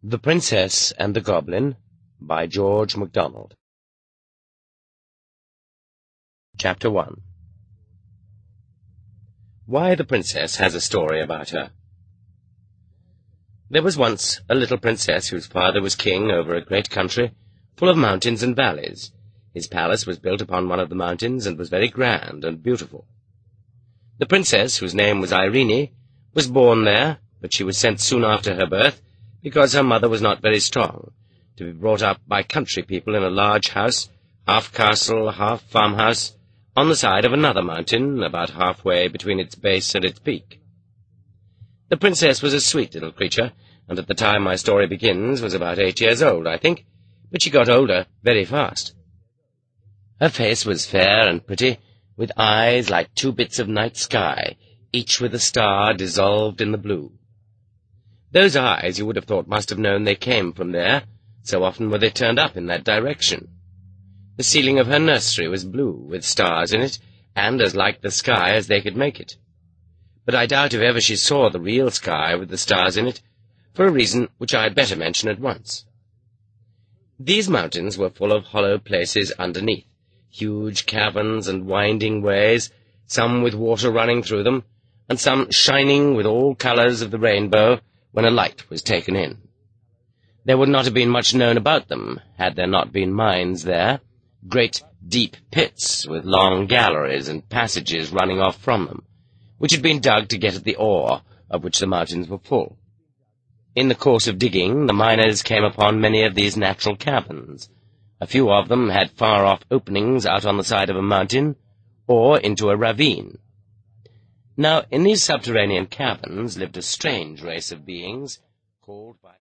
The Princess and the Goblin by George MacDonald. Chapter 1. Why the Princess has a Story about her. There was once a little princess whose father was king over a great country full of mountains and valleys. His palace was built upon one of the mountains and was very grand and beautiful. The princess, whose name was Irene, was born there, but she was sent soon after her birth, because her mother was not very strong, to be brought up by country people in a large house, half castle, half farmhouse, on the side of another mountain, about halfway between its base and its peak. The princess was a sweet little creature, and at the time my story begins was about 8 years old, I think, but she got older very fast. Her face was fair and pretty, with eyes like 2 bits of night sky, each with a star dissolved in the blue. Those eyes you would have thought must have known they came from there, so often were they turned up in that direction. The ceiling of her nursery was blue, with stars in it, and as like the sky as they could make it. But I doubt if ever she saw the real sky with the stars in it, for a reason which I had better mention at once. These mountains were full of hollow places underneath, huge caverns and winding ways, some with water running through them, and some shining with all colours of the rainbow when a light was taken in. There would not have been much known about them had there not been mines there, great deep pits with long galleries and passages running off from them, which had been dug to get at the ore of which the mountains were full. In the course of digging, the miners came upon many of these natural caverns. A few of them had far-off openings out on the side of a mountain, or into a ravine. Now, in these subterranean caverns lived a strange race of beings, called by